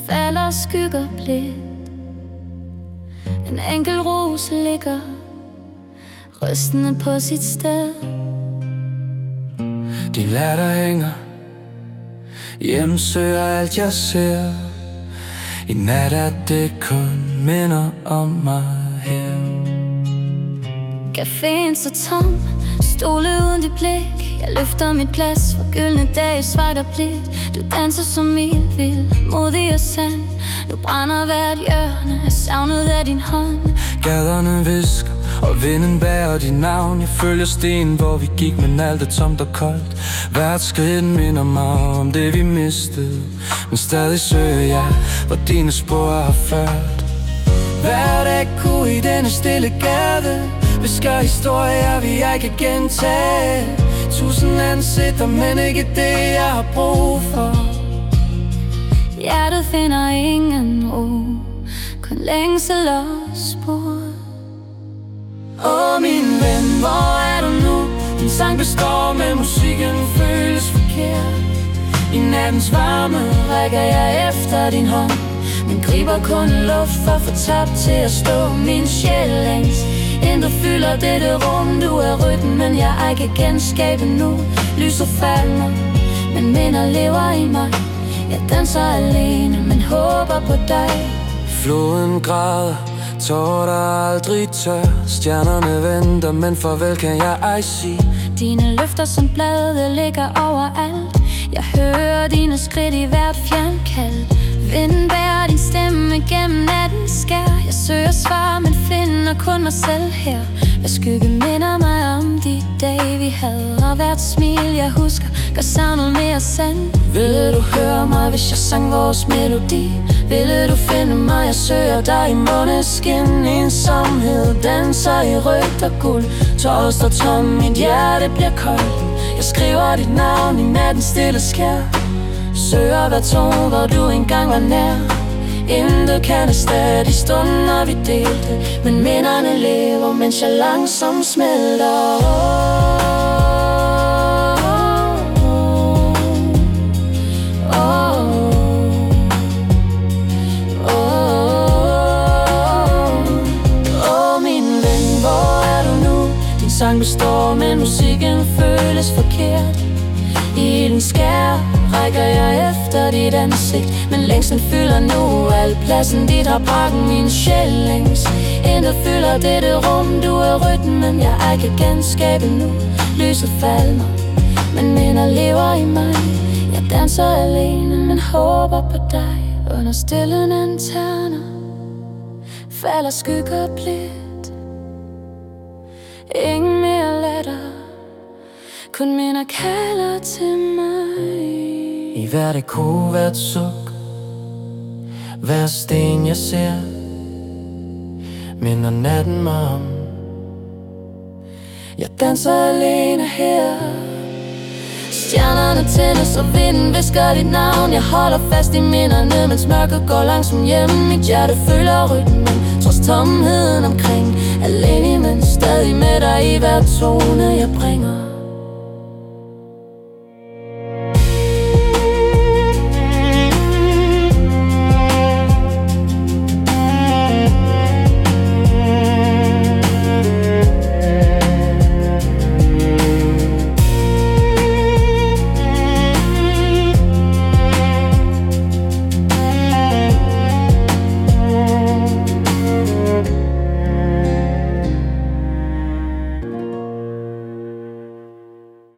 falder skygger blidt. En enkelt rose ligger rystende på sit sted. Din latter hænger, hjemsøger alt jeg ser. I nat er det kun minder om mig her. Caféen så tom, stole uden dit blik. Jeg løfter mit glas for gyldne dage, svejt og blidt. Du danser som vild, modig og sand. Nu brænder hvert hjørne, er savnet af din hånd. Gaderne visker, og vinden bærer dit navn. Jeg følger stien, hvor vi gik, men alt er tomt og koldt. Hvert skridt minder mig om det vi mistede, men stadig søger jeg, hvor dine spor har ført. Hvert ekko i denne stille gade visker historier, vi jeg kan gentage. 1000 ansigter, men ikke det jeg har brug for. Hjertet finder ingen ro, kun længsel og spor. Åh min ven, hvor er du nu? Din sang består, men musikken føles forkert. I nattens varme rækker jeg efter din hånd, men griber kun luft for fortabt til at stå. Min sjæl længs, intet fylder dette rum. Du er rytmen, men jeg kan genskabe nu. Lyset falder, men minder lever i mig. Jeg danser alene, men håber på dig. Floden græder, tårer der aldrig tør. Stjernerne venter, men farvel kan jeg ej sige. Dine løfter som blade ligger overalt. Jeg hører dine skridt i hvert fjernkald. Vinden bærer din stemme gennem natten skær. Jeg søger svar, men finder kun mig selv her. Hvad skygge minder mig om de dage vi havde, og hvert smil jeg husker gør savnet mere sand. Ville du høre mig, hvis jeg sang vores melodi? Ville du finde mig? Jeg søger dig i måneskin. Ensomhed danser i rødt og guld. Tårer står tom, mit hjerte bliver koldt. Jeg skriver dit navn i nattens stille skær. Søger hver tone, hvor du engang var nær. Intet kan erstatte de stunder vi delte, men minderne lever, mens jeg langsomt smelter. Min ven, hvor er du nu? Din sang består, men musikken føles forkert. I den skær rækker jeg efter dit ansigt, men længslen fylder nu al pladsen, dit har pakken. Min sjæl længs, intet fylder dette rum. Du er rytmen, men jeg kan genskabe nu. Lyset falder, men minder lever i mig. Jeg danser alene, men håber på dig. Under stille lanterner falder skygger blidt. Ingen mere latter, kun minder kalder til mig. I hvert ekko, hvert suk, hver sten jeg ser, minder natten mig om. Jeg danser alene her. Stjernerne tændes, og vinden hvisker dit navn. Jeg holder fast i minderne, mens mørket går langsomt hjem. Mit hjerte føler rytmen, trods tomheden omkring. Alene, men stadig med dig i hver tone jeg bringer.